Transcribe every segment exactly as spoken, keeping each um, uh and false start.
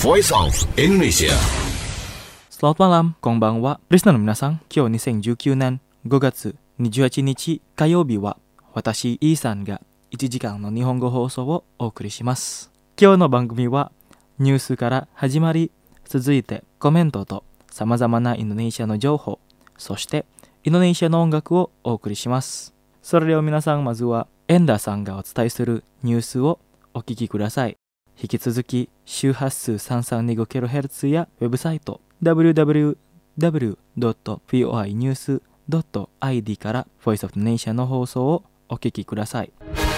Voice of Indonesia. Selamat malam, konbanwa. Listenerの皆さん、今日にせんじゅうきゅうねんごがつにじゅうはちにち火曜日は、私、イーさんがいちじかんの日本語放送をお送りします。今日の番組は、ニュースから始まり、続いてコメントと様々なインドネシアの情報、そしてインドネシアの音楽をお送りします。それでは皆さん、まずはエンダーさんがお伝えするニュースをお聞きください。引き続き周波数 さんびゃくさんじゅうごキロヘルツ やウェブサイト ダブリューダブリューダブリュードットフォーアイニュースドットアイディー から Voice of Indonesia の放送をお聞きください。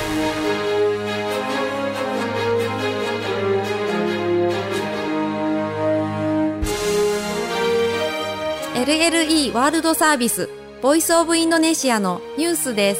エルエルイー ワールドサービス Voice of Indonesia のニュースです。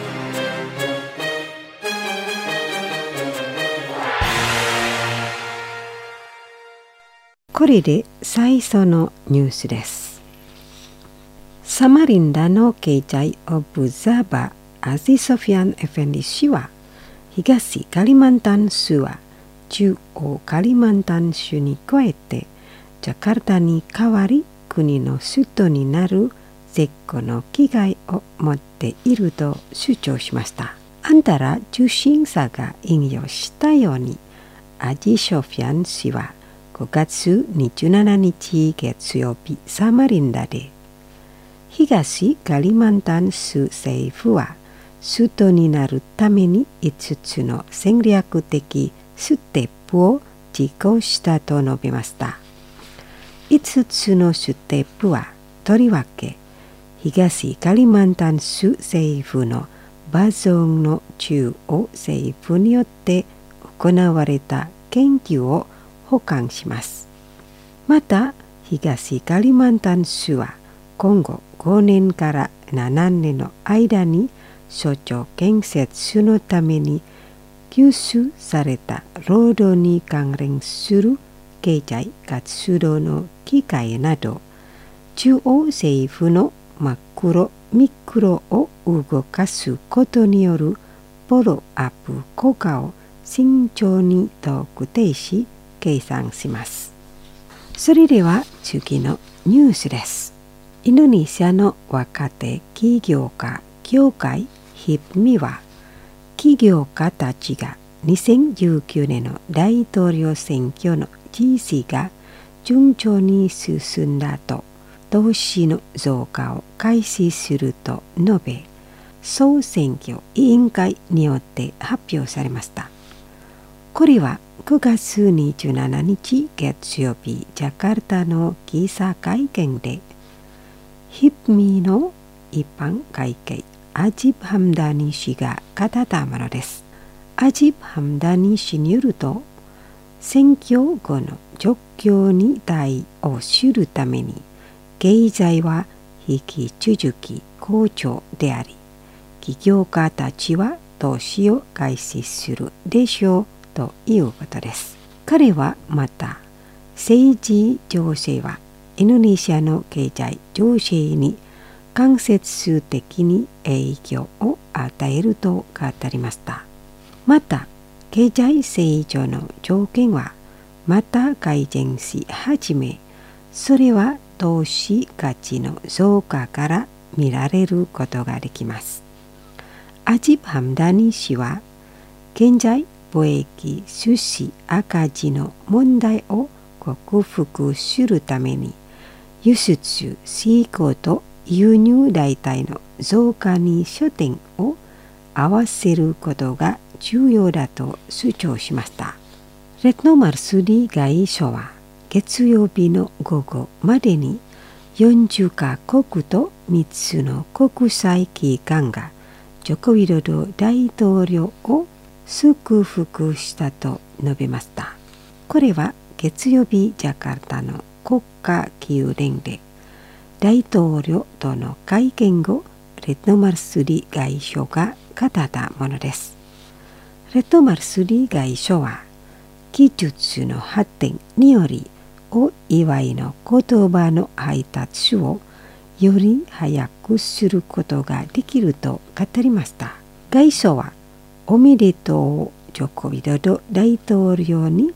これで最初のニュースです。サマリンダの経済オブザバアジソフィアン・エフェンディ氏は、東カリマンタン州は中央カリマンタン州に加えて、ジャカルタに代わり国の首都になる絶好の機会を持っていると主張しました。あんたら受信者が引用したように、アジソフィアン氏はごがつにじゅうしちにち月曜日、サマリンダで、東カリマンタン州政府は首都になるためにいつつの戦略的ステップを実行したと述べました。いつつのステップは、とりわけ東カリマンタン州政府のバゾンの中央政府によって行われた研究を保管します。また、東カリマンタン州は今後ごねんからななねんの間に省庁建設のために吸収された労働に関連する経済活動の機会など、中央政府のマクロ・ミクロを動かすことによるフォローアップ効果を慎重に特定し、計算します。それでは次のニュースです。インドネシアの若手起業家協会ヒプミは、起業家たちがにせんじゅうきゅうねんの大統領選挙の実施が順調に進んだと、投資の増加を開始すると述べ、総選挙委員会によって発表されました。これはくがつにじゅうしちにち月曜日、ジャカルタの記者会見で、ヒプミの一般会計アジブ・ハムダニ氏が語ったものです。アジブ・ハムダニ氏によると、選挙後の状況に対応するために、経済は引き続き好調であり、起業家たちは投資を開始するでしょうということです。彼はまた、政治情勢はインドネシアの経済情勢に間接的に影響を与えると語りました。また、経済成長の条件はまた改善し始め、それは投資価値の増加から見られることができます。アジブ・ハムダニ氏は、現在貿易収支赤字の問題を克服するために、輸出振興と輸入代替の増加に焦点を合わせることが重要だと主張しました。レトノ・マルスリ外相は月曜日の午後までによんじゅうかこくとみっつの国際機関がジョコ・ウィドド大統領を祝福したと述べました。これは月曜日ジャカルタの国家宮殿で大統領との会見後、レトノ・マルスリ外相が語ったものです。レトノ・マルスリ外相は、技術の発展によりお祝いの言葉の配達をより早くすることができると語りました。外相は、おめでとうジョコ・ウィドド大統領に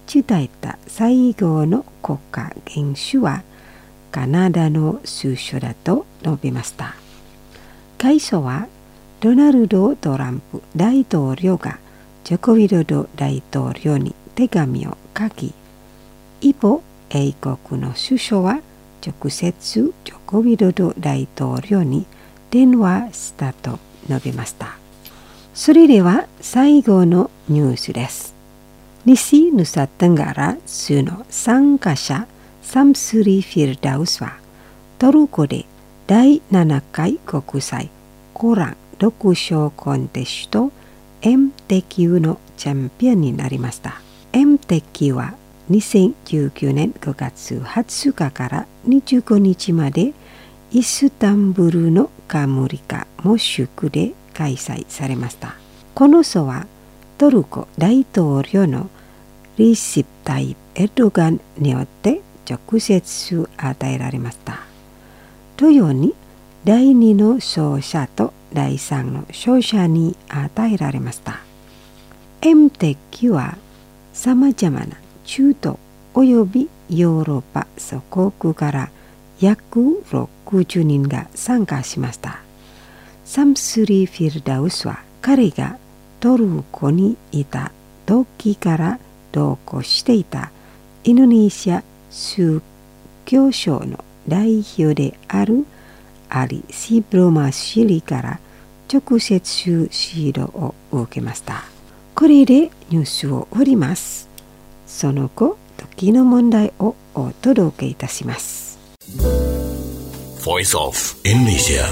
伝えた最後の国家元首はカナダの首相だと述べました。会訴はドナルド・トランプ大統領がジョコビドド大統領に手紙を書き、一方、英国の首相は直接ジョコビドド大統領に電話したと述べました。それでは最後のニュースです。西ヌサテンガラ州の参加者サムスリ・フィルダウスはトルコでだいななかい国際コラン読書コンテスト エムティーキュー のチャンピオンになりました。エムティーキュー はにせんじゅうきゅうねんごがつはつかからにじゅうごにちまでイスタンブールのカムリカモシュクで開催されました。この賞はトルコ大統領のリシプ・タイプ・エルドガンによって直接与えられました。同様にだいにの勝者とだいさんの勝者に与えられました。エムティーキュー はさまざまな中東およびヨーロッパ諸国から約ろくじゅうにんが参加しました。サムスリ・フィルダウスは彼がトルコにいた時から同行していたインドネシア宗教省の代表であるアリ・シブロマシリから直接指導を受けました。これでニュースを終わります。その後、時の問題をお届けいたします。 Voice of Indonesia。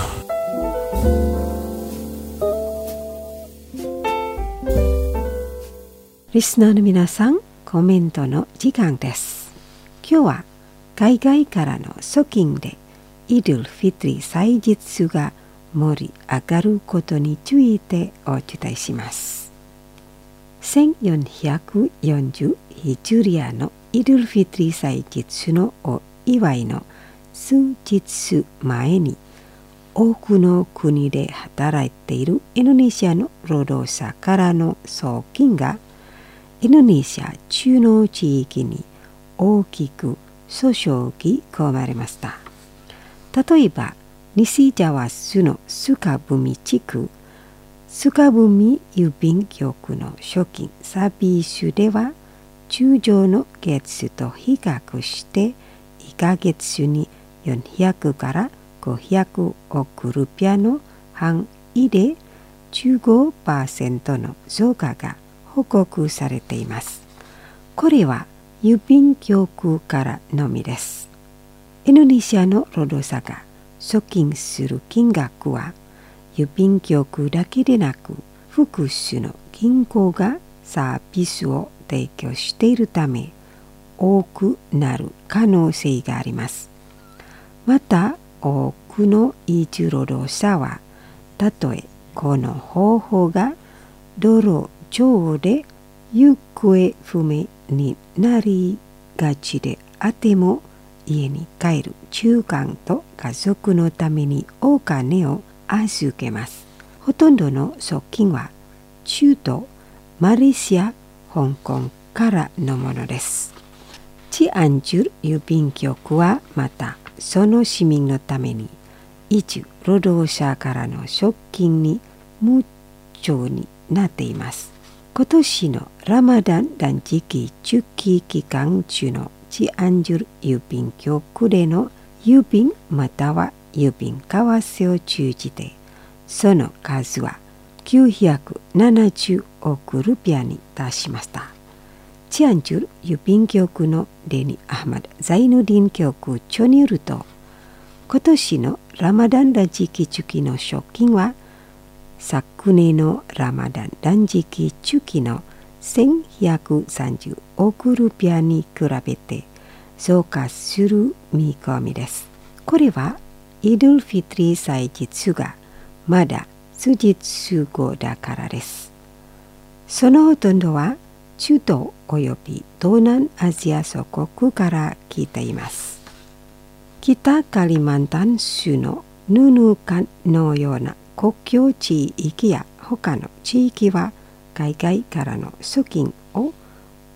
リスナーの皆さん、コメントの時間です。今日は海外からの送金でイドゥルフィトリ祭日が盛り上がることについてお伝えします。せんよんひゃくよんじゅうヒジュリアのイドゥルフィトリ祭日のお祝いの数日前に多くの国で働いているインドネシアの労働者からの送金がインドネシア中の地域に大きく注ぎ込まれました。例えば、西ジャワ州のスカブミ地区、スカブミ郵便局の初金サービスでは、通常の月と比較して、いっかげつによんひゃくからごひゃくおくルピアの範囲で じゅうごパーセント の増加が報告されています。これは郵便局からのみです。インドネシアの労働者が送金する金額は郵便局だけでなく複数の銀行がサービスを提供しているため多くなる可能性があります。また多くの移住労働者はたとえこの方法が道路上で行方不明になりがちであっても家に帰る中間と家族のためにお金を預けます。ほとんどの送金は中東、マレーシア、香港からのものです。チアンジュル郵便局はまたその市民のために移住労働者からの送金に無償になっています。今年のラマダン断食中期期間中のチアンジュル郵便局での郵便または郵便為替を通じてその数はきゅうひゃくななじゅうおくルピアに達しました。チアンジュル郵便局のデニ・アハマド・ザイヌディン局長によると、今年のラマダン断食中期の賞金は昨年のラマダン断食中期のせんひゃくさんじゅうおくルピアに比べて増加する見込みです。これはイドゥルフィトリ祭日がまだ数日後だからです。そのほとんどは中東および東南アジア諸国から来ています。北カリマンタン州のヌヌカンのような国境地域や他の地域は海外からの送金を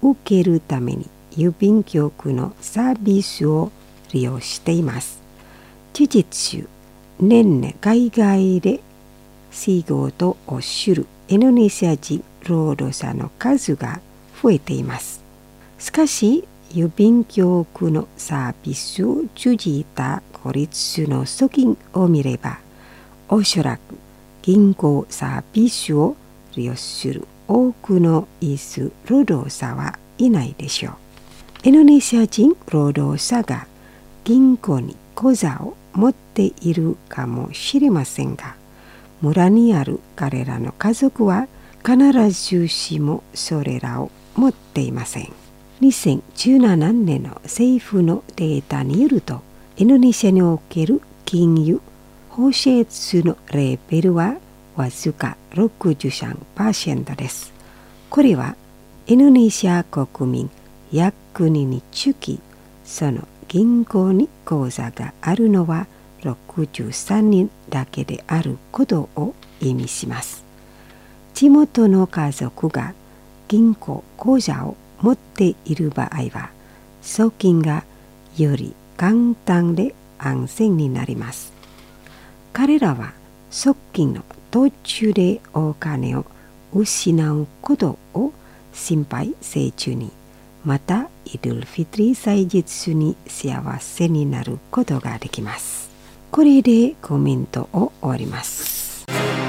受けるために郵便局のサービスを利用しています。事実上、年々海外で仕事をするインドネシア人労働者の数が増えています。しかし、郵便局のサービスを通じた孤立の訴金を見れば、おそらく銀行サービスを利用する多くのイス労働者はいないでしょう。インドネシア人労働者が銀行に口座を持っているかもしれませんが、村にある彼らの家族は必ずしもそれらを持っていません。にせんじゅうななねんの政府のデータによると、インドネシアにおける金融包摂のレベルはわずか ろくじゅうさんパーセント です。これはインドネシア国民約ににつき、その銀行に口座があるのはろくじゅうさんにんだけであることを意味します。地元の家族が銀行口座を持っている場合は、送金がより簡単で安全になります。彼らは送金の途中でお金を失うことを心配せずに、またイドゥルフィトリ祭日に幸せになることができます。これでコメントを終わります。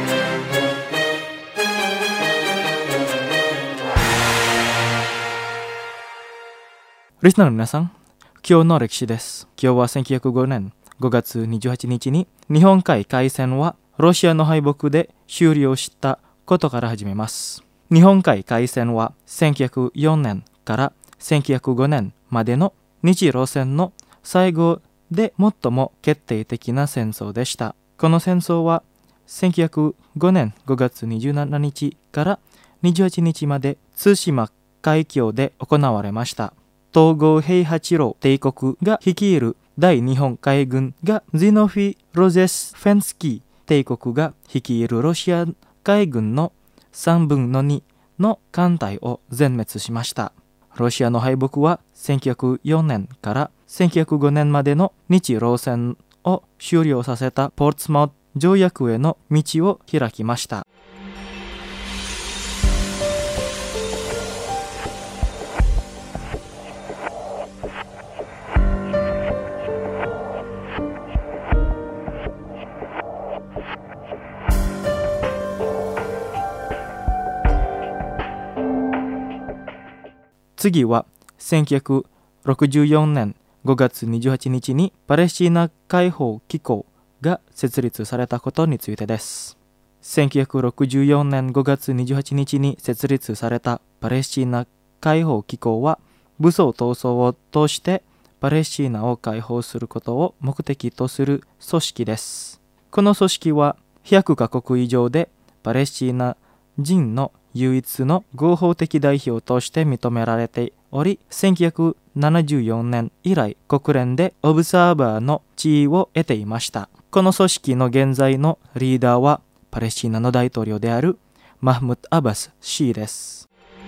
リスナーの皆さん、今日の歴史です。今日はせんきゅうひゃくごねんごがつにじゅうはちにちに日本海海戦はロシアの敗北で終了したことから始めます。日本海海戦はせんきゅうひゃくよねんからせんきゅうひゃくごねんまでの日露戦の最後で最も決定的な戦争でした。この戦争はせんきゅうひゃくごねんごがつにじゅうしちにちからにじゅうはちにちまで対馬海峡で行われました。東郷平八郎帝国が率いる大日本海軍がゼノフィ・ロゼスフェンスキー帝国が率いるロシア海軍のさんぶんのにの艦隊を全滅しました。ロシアの敗北はせんきゅうひゃくよねんからせんきゅうひゃくごねんまでの日露戦を終了させたポーツマウト条約への道を開きました。次はせんきゅうひゃくろくじゅうよねんごがつにじゅうはちにちにパレスチナ解放機構が設立されたことについてです。せんきゅうひゃくろくじゅうよねんごがつにじゅうはちにちに設立されたパレスチナ解放機構は、武装闘争を通してパレスチナを解放することを目的とする組織です。この組織はひゃくかこく以上でパレスチナ人の唯一の合法的代表として認められており、せんきゅうひゃくななじゅうよねん以来国連でオブザーバーの地位を得ていました。この組織の現在のリーダーはパレスチナの大統領であるマフムド・アバス氏です。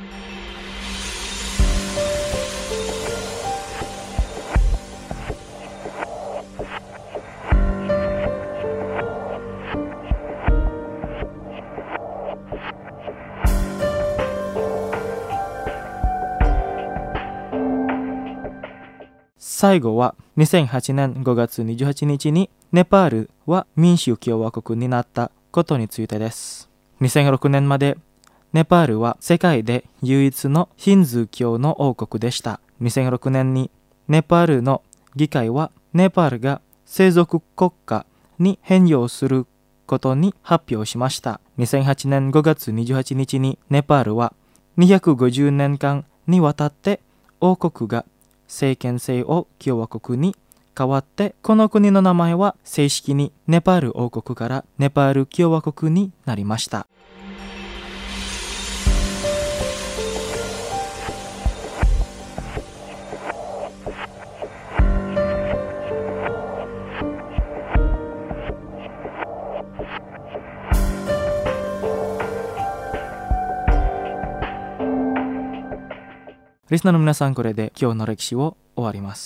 最後はにせんはちねんごがつにじゅうはちにちにネパールは民主共和国になったことについてです。にせんろくねんまでネパールは世界で唯一のヒンズー教の王国でした。にせんろくねんにネパールの議会はネパールが世俗国家に変容することに発表しました。にせんはちねんごがつにじゅうはちにちにネパールはにひゃくごじゅうねんかんにわたって王国が政権制を共和国に変わって、この国の名前は正式にネパール王国からネパール共和国になりました。 リスナーの皆さん、これで今日の歴史を終わります。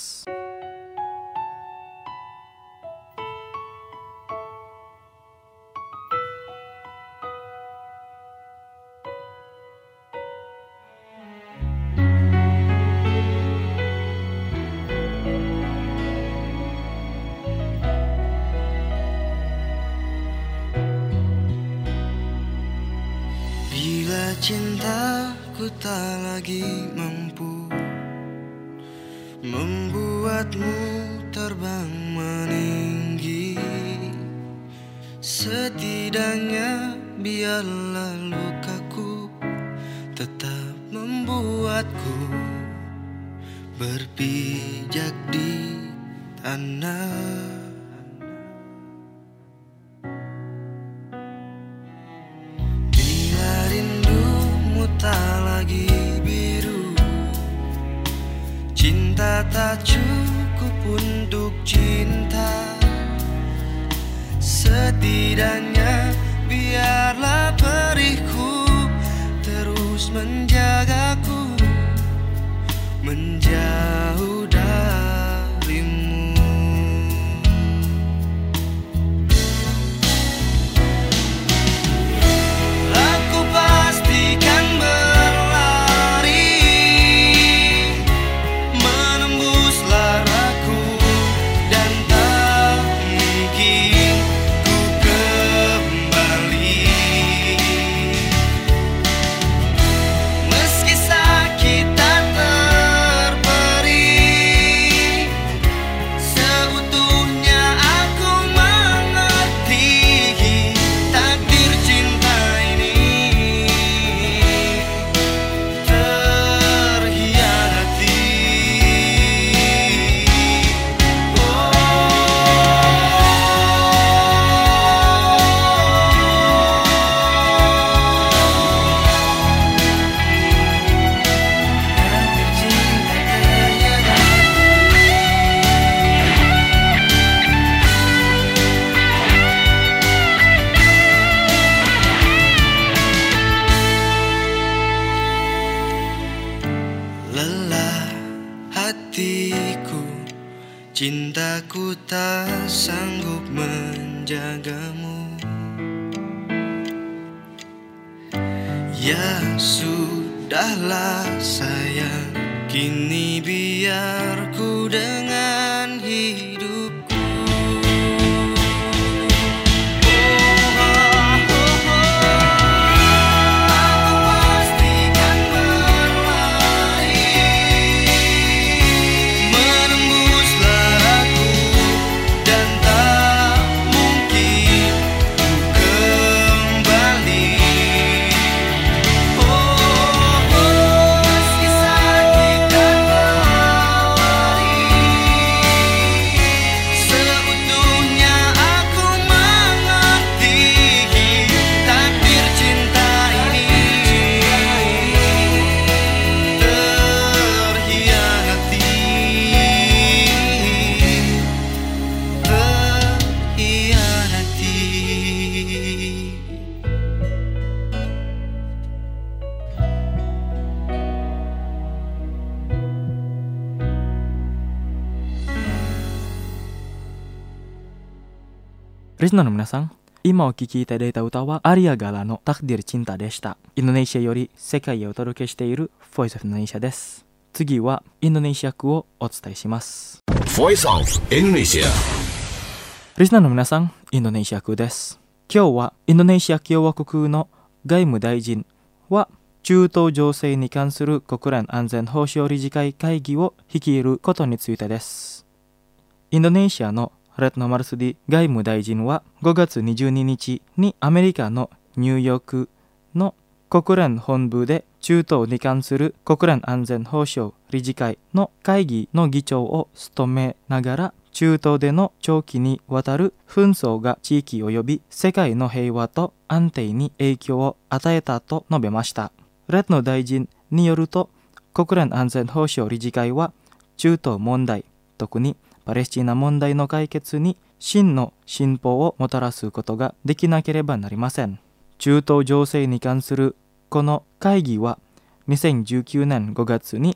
Bila cintaku tak lagi mampu membuatmu terbang meninggi, setidaknya biarlah lukaku tetap membuatku berpijak di tanah. Tak lagi biru, cinta tak cukup untuk cinta, setidaknya biarlah perihku terus menjagaku menjauh darimu. Aku pastikan cintaku tak sanggup menjagamu. Ya sudahlah sayang, kini biar ku dengan hidupku. Listenerの皆さん、今お聞きいただいた歌はアリアガラのタクディルチンタでした。インドネシアより世界へお届けしている Voice of Indonesia です。次はインドネシア語をお伝えします。 Voice of Indonesia。 リスナーの皆さん、インドネシア語です。今日はインドネシア共和国の外務大臣は中東情勢に関する国連安全保障理事会会議を率いることについてです。インドネシアのレッノ・マルスディ外務大臣はごがつにじゅうににちにアメリカのニューヨークの国連本部で中東に関する国連安全保障理事会の会議の議長を務めながら、中東での長期にわたる紛争が地域及び世界の平和と安定に影響を与えたと述べました。レッノ大臣によると、国連安全保障理事会は中東問題、特にパレスチナ問題の解決に真の進歩をもたらすことができなければなりません。中東情勢に関するこの会議はにせんじゅうきゅうねんごがつに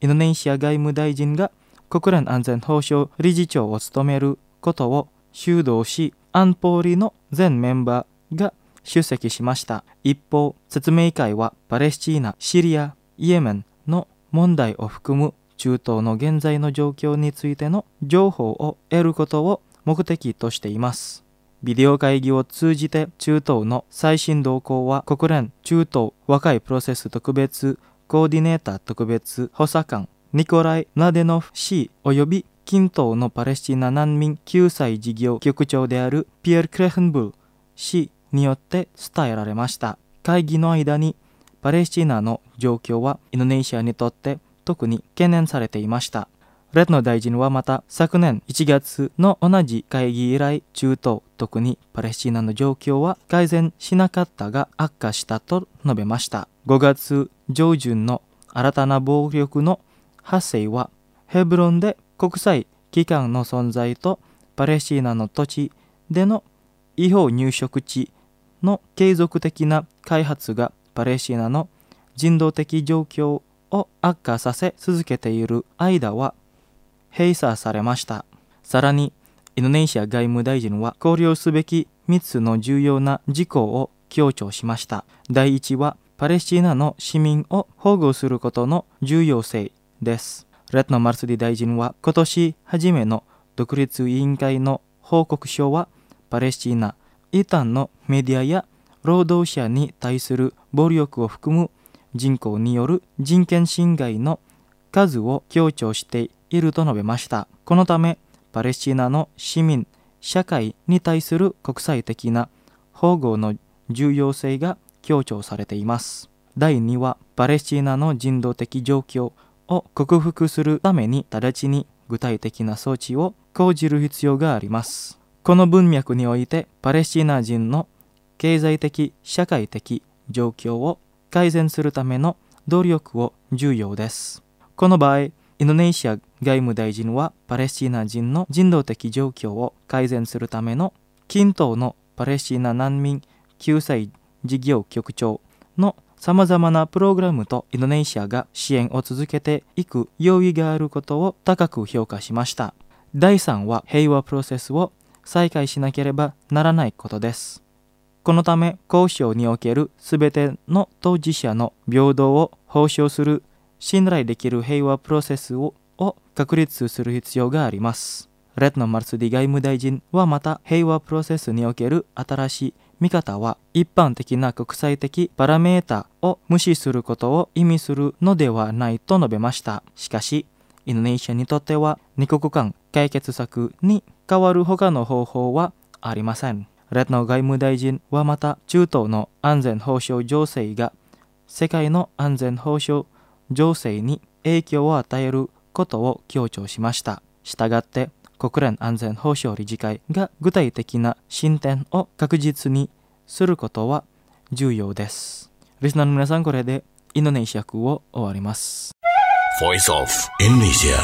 インドネシア外務大臣が国連安全保障理事長を務めることを主導し、安保理の全メンバーが出席しました。一方、説明会はパレスチナ、シリア、イエメンの問題を含む中東の現在の状況についての情報を得ることを目的としています。ビデオ会議を通じて中東の最新動向は国連中東和解プロセス特別コーディネーター特別補佐官ニコライ・ナデノフ氏及び近東のパレスチナ難民救済事業局長であるピエール・クレヘンブル氏によって伝えられました。会議の間にパレスチナの状況はインドネシアにとって特に懸念されていました。レッドノ大臣はまた昨年いちがつの同じ会議以来、中東特にパレスチナの状況は改善しなかったが悪化したと述べました。ごがつ上旬の新たな暴力の発生はヘブロンで国際機関の存在とパレスチナの土地での違法入植地の継続的な開発がパレスチナの人道的状況を悪化させ続けている間は閉鎖されました。さらにインドネシア外務大臣は考慮すべきみっつの重要な事項を強調しました。第一はパレスチナの市民を保護することの重要性です。レッドノ・マルスディ大臣は今年初めの独立委員会の報告書はパレスチナ一般のメディアや労働者に対する暴力を含む人口による人権侵害の数を強調していると述べました。このためパレスチナの市民社会に対する国際的な保護の重要性が強調されています。第二はパレスチナの人道的状況を克服するために直ちに具体的な措置を講じる必要があります。この文脈においてパレスチナ人の経済的社会的状況を改善するための努力を重要です。この場合インドネシア外務大臣はパレスチナ人の人道的状況を改善するための近東のパレスチナ難民救済事業局長のさまざまなプログラムとインドネシアが支援を続けていく用意があることを高く評価しました。だいさんは平和プロセスを再開しなければならないことです。このため交渉におけるすべての当事者の平等を保障する信頼できる平和プロセスを確立する必要があります。レッドノ・マルスディ外務大臣はまた平和プロセスにおける新しい見方は一般的な国際的パラメータを無視することを意味するのではないと述べました。しかしインドネシアにとっては二国間解決策に代わる他の方法はありません。レッドノ外務大臣はまた中東の安全保障情勢が世界の安全保障情勢に影響を与えることを強調しました。したがって国連安全保障理事会が具体的な進展を確実にすることは重要です。リスナーの皆さん、これでインドネシア語を終わります。 Voice of Indonesia。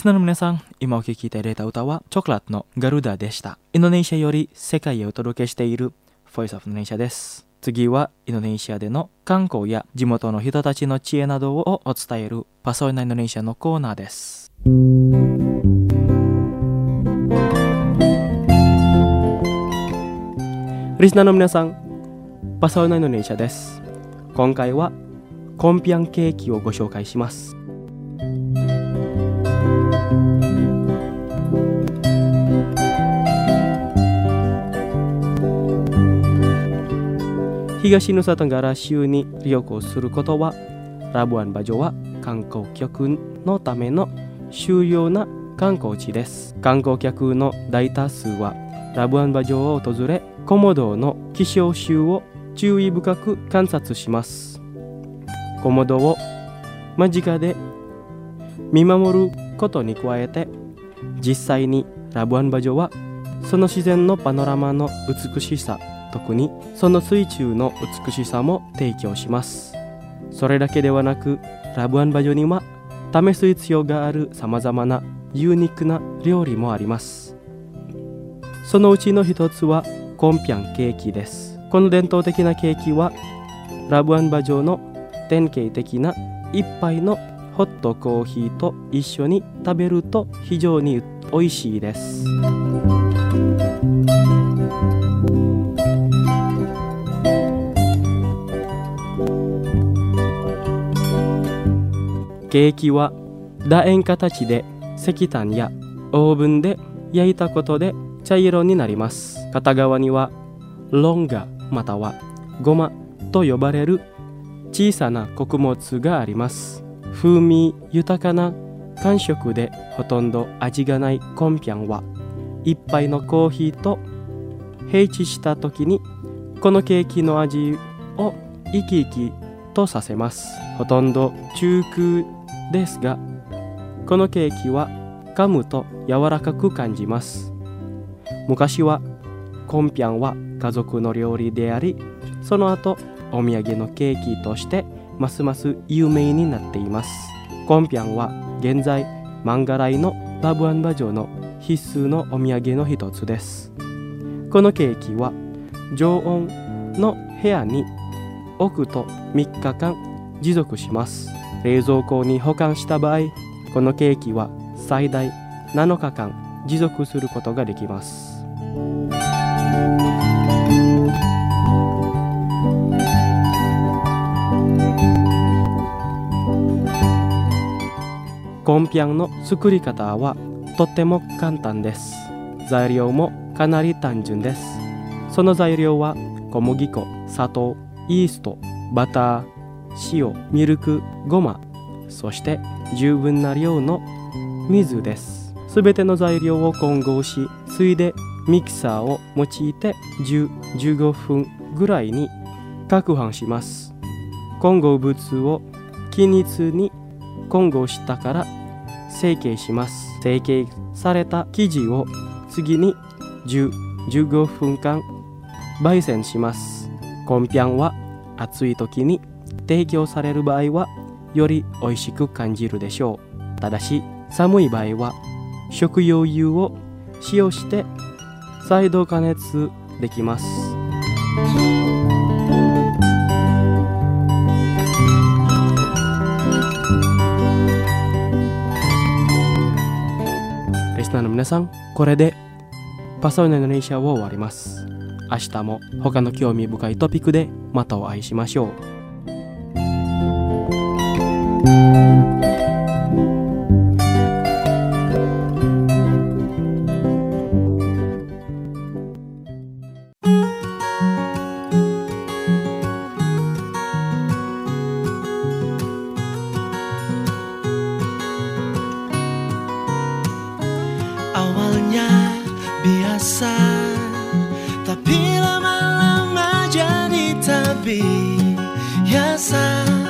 リスナーの皆さん、今お聴きいただいた歌はチョコラットのガルダでした。インドネシアより世界へお届けしている Voice of Indonesia です。次はインドネシアでの観光や地元の人たちの知恵などをお伝えるパソイナインドネシアのコーナーです。リスナーの皆さん、パソイナインドネシアです。今回はコンピャンケーキをご紹介します。東ヌサタンガラ州に旅行することは、ラブアンバジョは観光客のための主要な観光地です。観光客の大多数はラブアンバジョを訪れ、コモドの希少種を注意深く観察します。コモドを間近で見守ることに加えて、実際にラブアンバジョはその自然のパノラマの美しさ、特にその水中の美しさも提供します。それだけではなく、ラブアンバジョには試す必要があるさまざまなユニークな料理もあります。そのうちの一つはコンピャンケーキです。この伝統的なケーキはラブアンバジョの典型的な一杯のホットコーヒーと一緒に食べると非常に美味しいです。ケーキは楕円形で石炭やオーブンで焼いたことで茶色になります。片側にはロンガまたはゴマと呼ばれる小さな穀物があります。風味豊かな感触でほとんど味がないコンピャンは、一杯のコーヒーと併置した時にこのケーキの味を生き生きとさせます。ほとんど中空ですが、このケーキは噛むと柔らかく感じます。昔はコンピャンは家族の料理であり、その後お土産のケーキとしてますます有名になっています。コンピャンは現在マンガライのラブアンバジョの必須のお土産の一つです。このケーキは常温の部屋に置くとみっかかん持続します。冷蔵庫に保管した場合、このケーキは最大なのかかん持続することができます。コンピャンの作り方はとっても簡単です。材料もかなり単純です。その材料は小麦粉、砂糖、イースト、バター、塩、ミルク、ごま、そして十分な量の水です。すべての材料を混合し、ついでミキサーを用いてじゅうからじゅうごふんぐらいに攪拌します。混合物を均一に混合したから成形します。成形された生地を次にじゅうからじゅうごふんかん焙煎します。コンピャンは暑い時に提供される場合はより美味しく感じるでしょう。ただし寒い場合は食用油を使用して再度加熱できます。リスナーの皆さん、これでパソイナインドネシアを終わります。明日も他の興味深いトピックでまたお会いしましょう。 Awalnya biasa, tapi lama-lama jadi terbiasa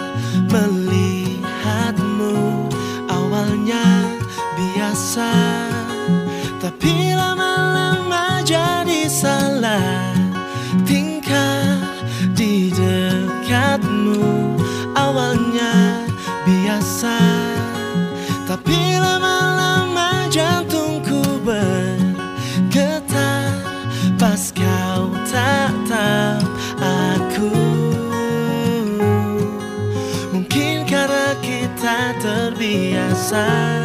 melihatmu. Awalnya biasa, tapi lama-lama jadi salah tingkah di dekatmu. Awalnya biasa, tapi lama-lama biasa.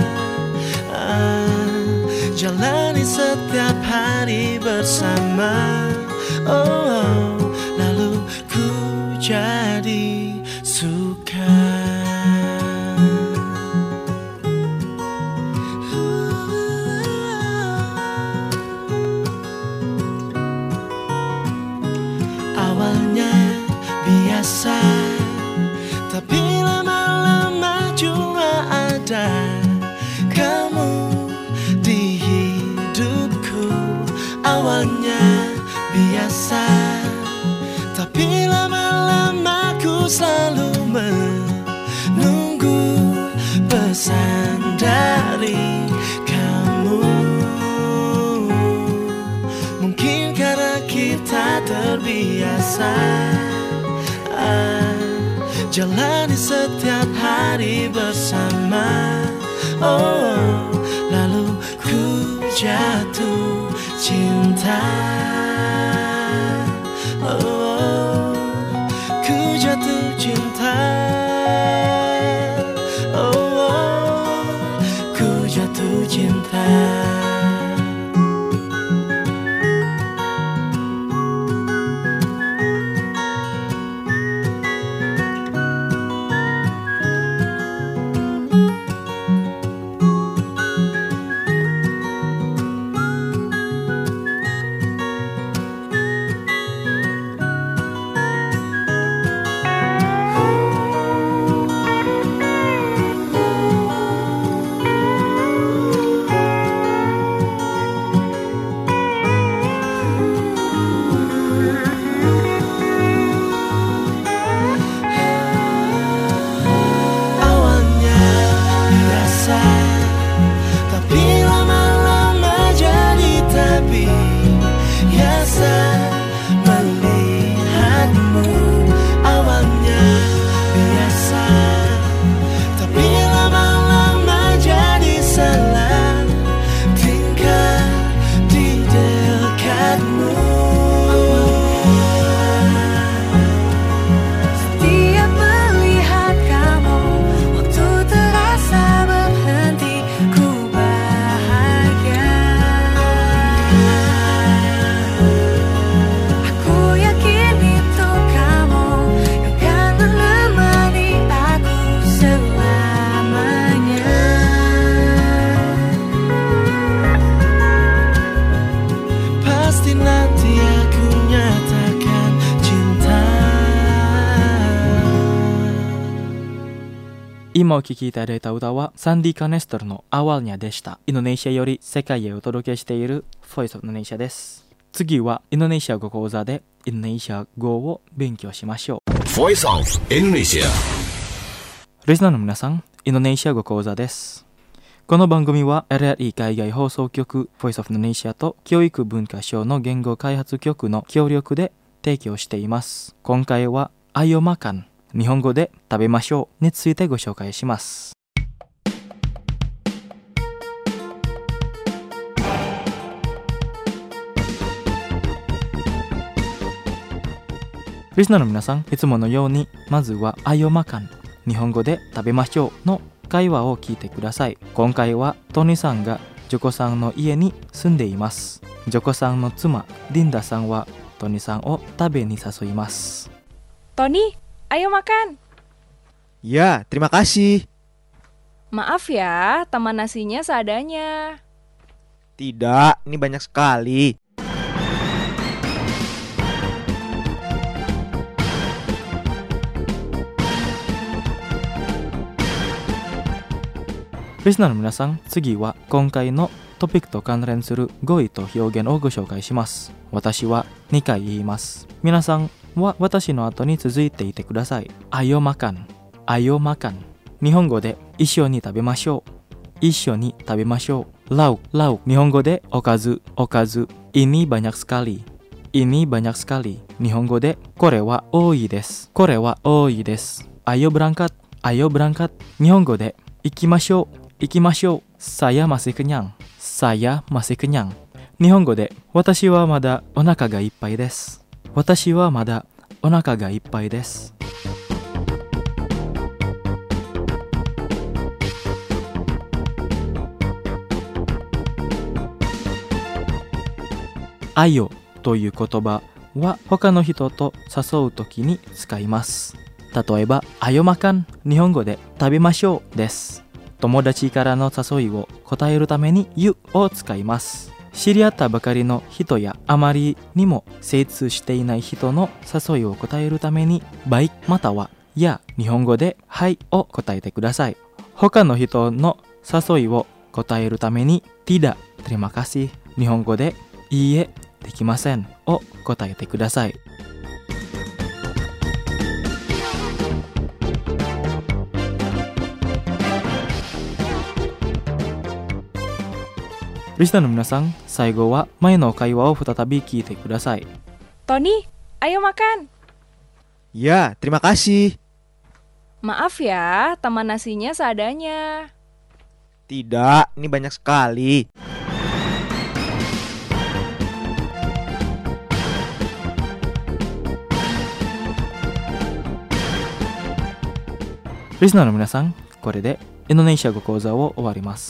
ah, Jalani setiap hari bersama. Oh, oh, lalu ku jadi suka. Awalnya biasa, tapi lama-lama cuma ada kamu di hidupku. Awalnya biasa, tapi lama-lama ku selalu menunggu pesan dari kamu. Mungkin karena kita terbiasa ah, jalani setiap hari bersama. Oh, lalu ku jatuh cinta. Oh, ku jatuh cinta. Oh, ku jatuh cinta. 今お聴きいただいた歌はサンディ・カネストルのawalnyaでした。インドネシアより世界へお届けしている Voice of Indonesia です。次はインドネシア語講座でインドネシア語を勉強しましょう。 Voice of Indonesia。 リスナーの皆さん、インドネシア語講座です。この番組は エルエルイー 海外放送局 Voice of Indonesia と教育文化省の言語開発局の協力で提供しています。今回はAyo makan、日本語で食べましょうについてご紹介します。リスナーの皆さん、いつものようにまずはAyo makan、日本語で食べましょうの会話を聞いてください。今回はトニさんがジョコさんの家に住んでいます。ジョコさんの妻リンダさんはトニさんを食べに誘います。 トニ、ayo makan. Ya, terima kasih. Maaf ya, teman nasinya seadanya. Tidak, ini banyak sekali. Listenerの皆さん、次は今回のトピックと関連する語彙と表現をご紹介します。私はにかい言います。皆さんは私の後に続いていてください。Ayo makan、Ayo makan。日本語で一緒に食べましょう。一緒に食べましょう。Lauk、lauk。日本語でおかず、おかず。Ini banyak sekali。Ini banyak sekali。日本語でこれは多いです。これは多いです。Ayo berangkat、Ayo berangkat。日本語で行きましょう。行きましょう。Saya masih kenyang。Saya masih kenyang。日本語で私はまだお腹がいっぱいです。私はまだお腹がいっぱいです。 あよという言葉は他の人と誘うときに使います。例えば、あよまかん、日本語で食べましょうです。友達からの誘いを答えるためにゆを使います。知り合ったばかりの人やあまりにも精通していない人の誘いを答えるためにバイまたはや日本語ではいを答えてください。他の人の誘いを答えるためにtidak terima kasih、日本語でいいえできませんを答えてください。リスナーの皆さん、最後は前の会話を再び聞いてください。 Tony, ayo makan. Ya, terima kasih. Maaf ya, teman nasinya seadanya. Tidak, ini banyak sekali. Listenerの皆さん、これでインドネシア語講座を終わります。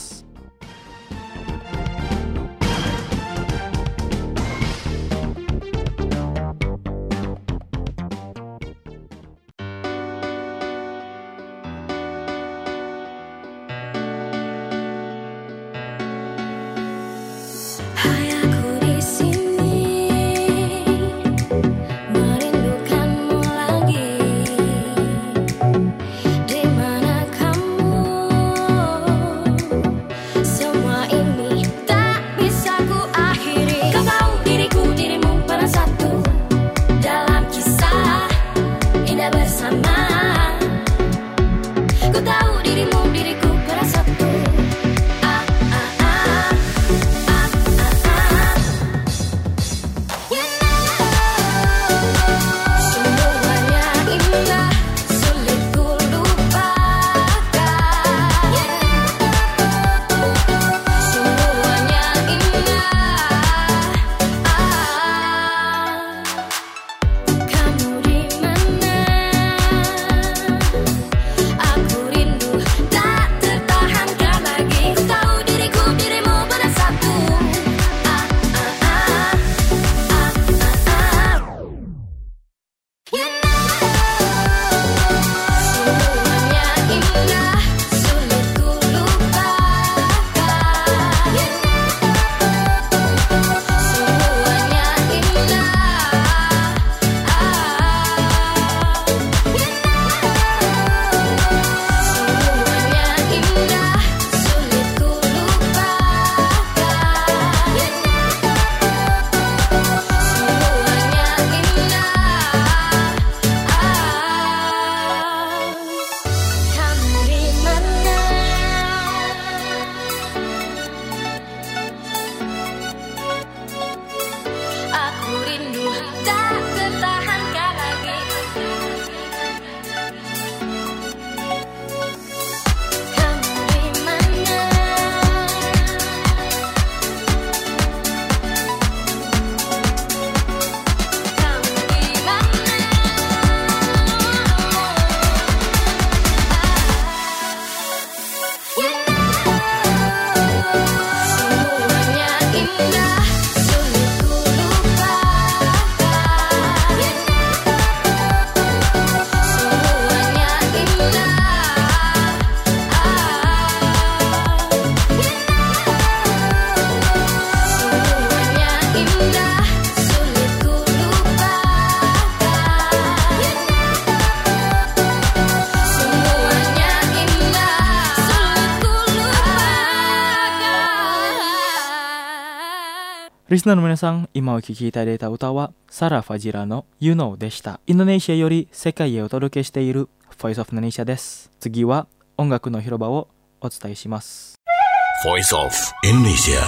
リスナーの皆さん、今お聴きいただいた歌はサラ・ファジラの You Know でした。インドネシアより世界へお届けしている Voice of Indonesia です。次は音楽の広場をお伝えします。 Voice of Indonesia。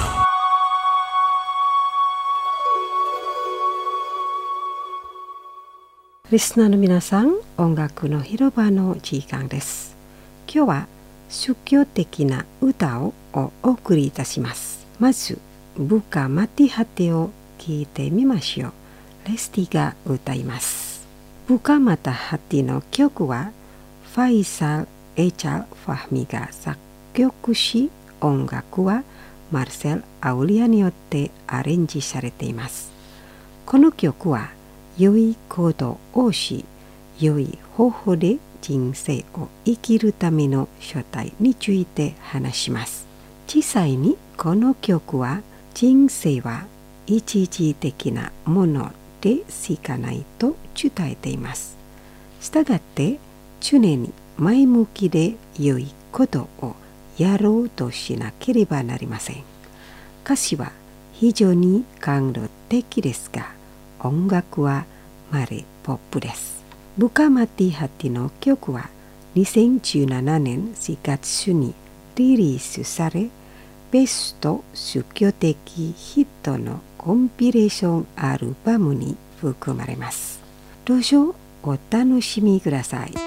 リスナーの皆さん、音楽の広場の時間です。今日は宗教的な歌をお送りいたします。まずBuka Mati Hatiを聞いてみましょう。レスティが歌います。Buka Mata Hatiの曲はファイサル・エチャル・ファヒミが作曲し、音楽はマルセル・アウリアによってアレンジされています。この曲は良い行動をし、良い方法で人生を生きるための書体について話します。実際にこの曲は人生は一時的なものでしかないと伝えています。したがって常に前向きで良いことをやろうとしなければなりません。歌詞は非常に感動的ですが、音楽はマレポップです。ブカマティハティの曲はにせんじゅうななねんしがつにリリースされ、ベスト宗教的ヒットのコンピレーションアルバムに含まれます。どうぞお楽しみください。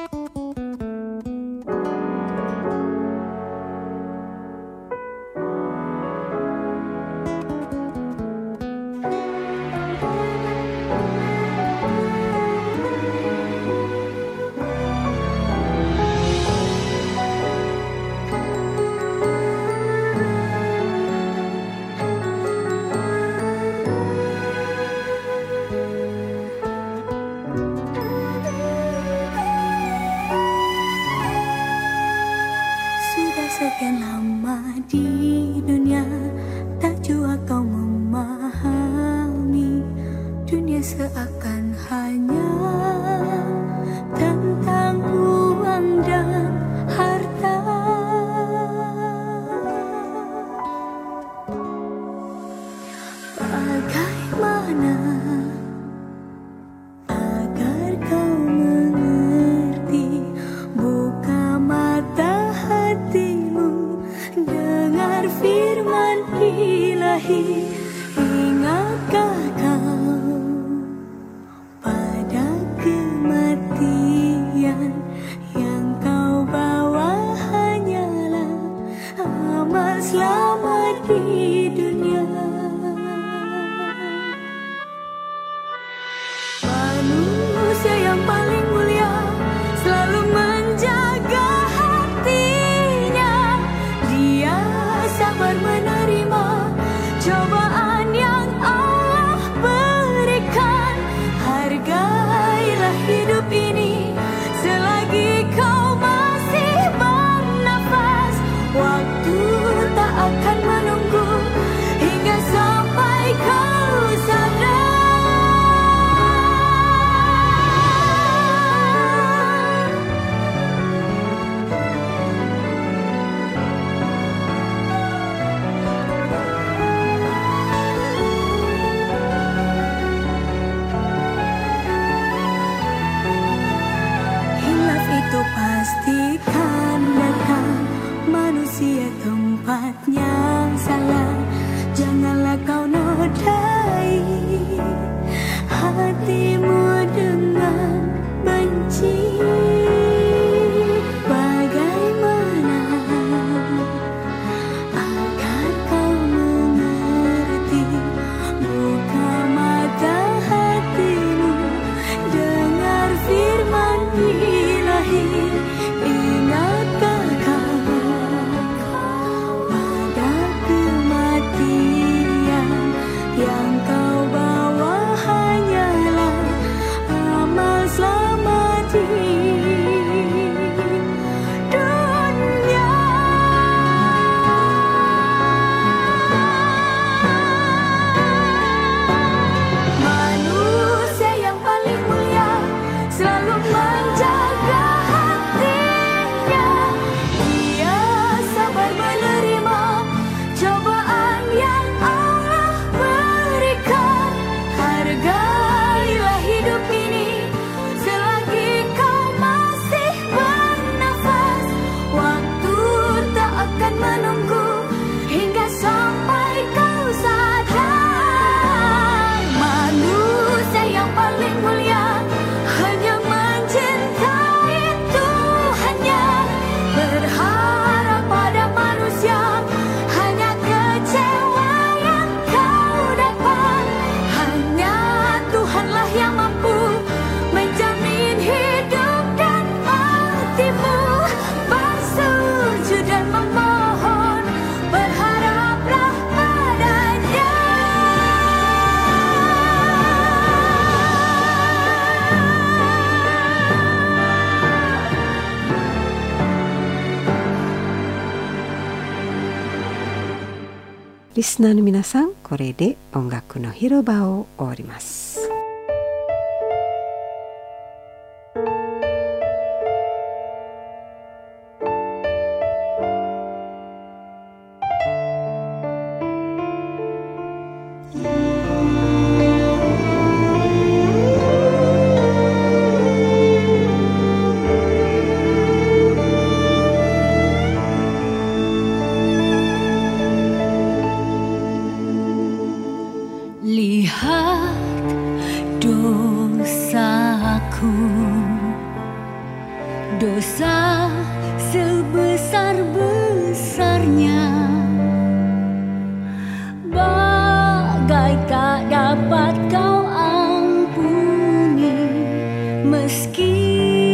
Sekian lama di dunia, tak jua kau memahami. Dunia seakan hanya tentang uang dan harta. Bagaimana agar kau mengerti? Buka mata hatimu, dengar firman ilahi. Ingatkah kau pada リスナーの皆さん、これで音楽の広場を終わります。 Lihat dosaku, dosa sebesar-besarnya, bagai tak dapat kau ampuni, meski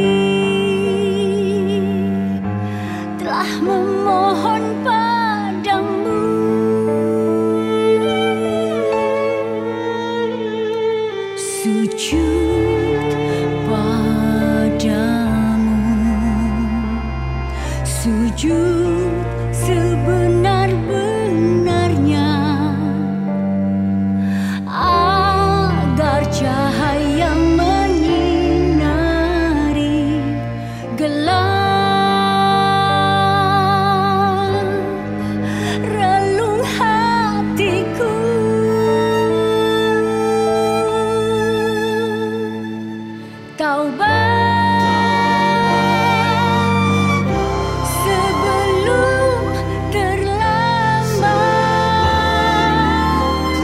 telah memohon padamu. Sujud padamu, sujud sebenar-benarnya, agar cahaya menyinari gelap relung hatiku. Taubat sebelum terlambat,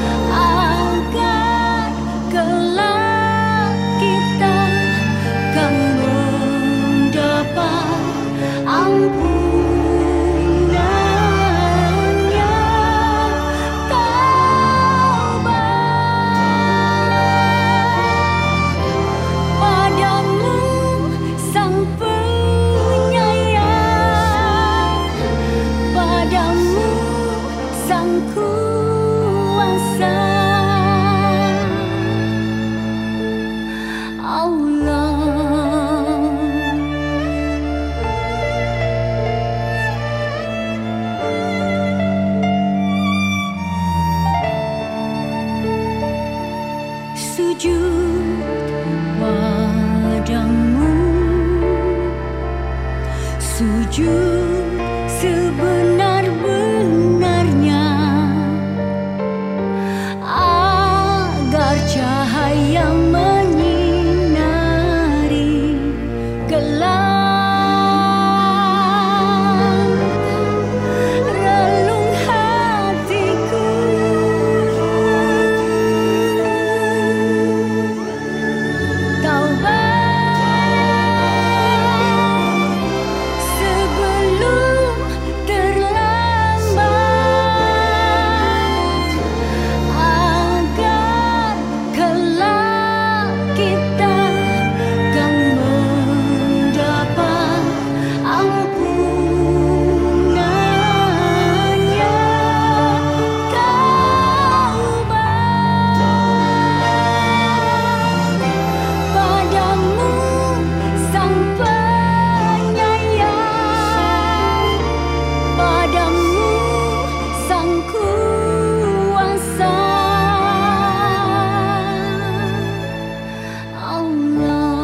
agar kelak kita kan mendapat ampunannya. Taubat padamu Sang Penyayang, padamu Sang Kuasa Allah. Sujud padamu, sujud sebenar-benarnya, agar cahaya menyinari gelap relung hatiku. Taubat sebelum terlambat, agar kelak kita kan mendapat ampunannya. Taubat padamu Sang Penyayang, padamu Sang Kuasa Allah.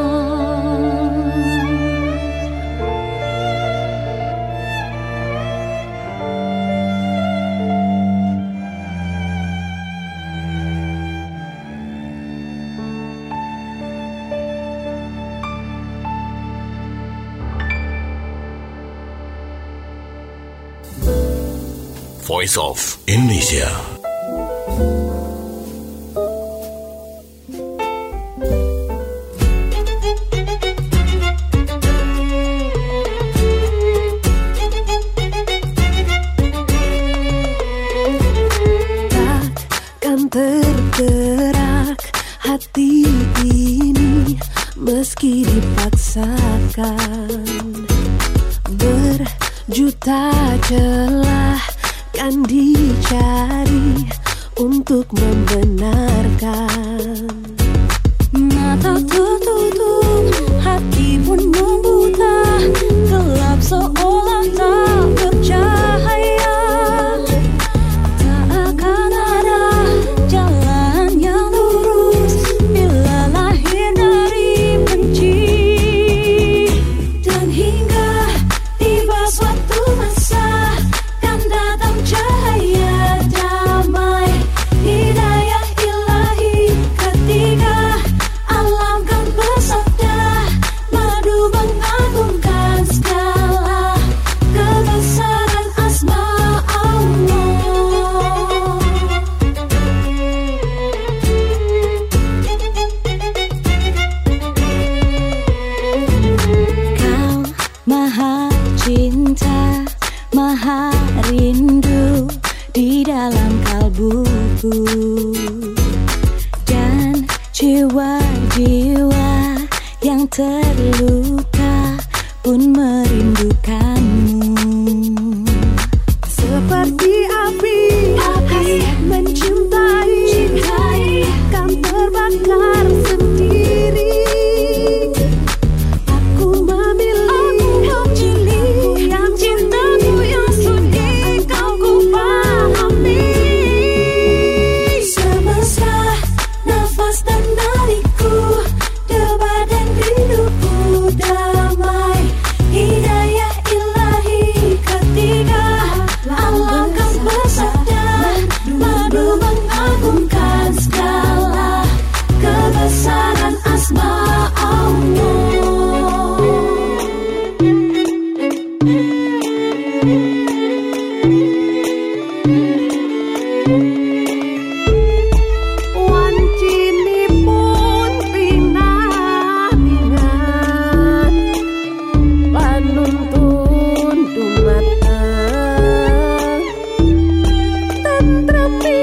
Voice of Indonesia. Takkan tergerak hati ini meski dipaksakan, berjuta celah kan dicari untuk membenarkan. Mata tertutup, hati pun membuta, gelap seolah tak bercahaya. Jiwa-jiwa yang terluka pun merindukanmu. Seperti api, api mencintai, cintai, kan terbakar sendiri. Aku memilih, aku memilih yang cintaku yang sudi kau ku pahami. Semesta, nafas dan nadiku, debar dan rinduku damai. Hidayah ilahi ketiga, alam kan bersabda, madu mengagungkan segala kebesaran asma Allah. Wancini pun pinah-pinah, panuntun dumata tentremi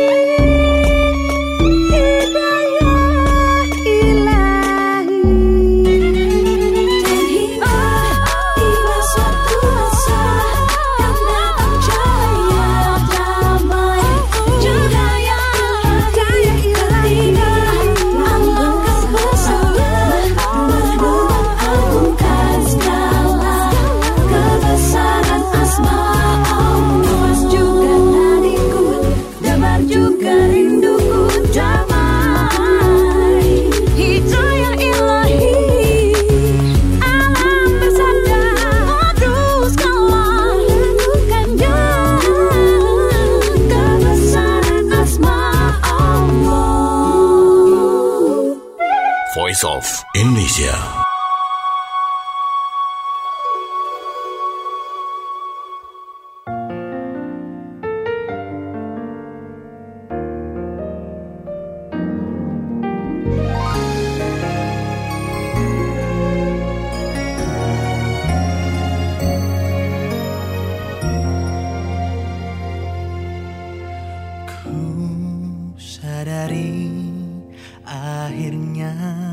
hidayah ilahi. Tiba suatu masa yang datang cahaya damai, cahaya cahaya ketiga, alam kan bersabda, madu mengagungkan segala kebesaran asma Allah. Juga nadiku, debar juga rinduku damai. Hidayah ilahi, alam bersabda, madu segala lakukannya kebesaran asma Allah. Voice of Indonesia. Ku sadari akhirnya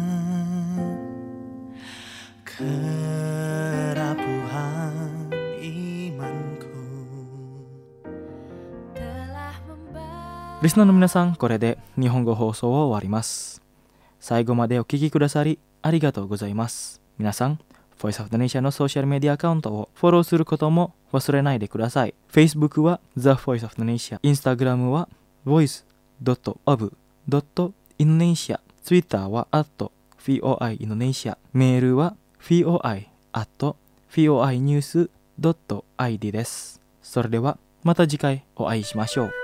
kerapuhan imanku. Listenerの皆さん、これで日本語放送を終わります。最後までお聞きくださりありがとうございます。皆さん、Voice of Indonesia のソーシャルメディアアカウントをフォローすることも忘れないでください。Facebook は The Voice of Indonesia、Instagram は ボイスドットオブドットインドネシア、Twitter は アットフィーオーアイインドネシア、メールは フィーオーアイアットフィーオーアイニュースドットアイディー です。それではまた次回お会いしましょう。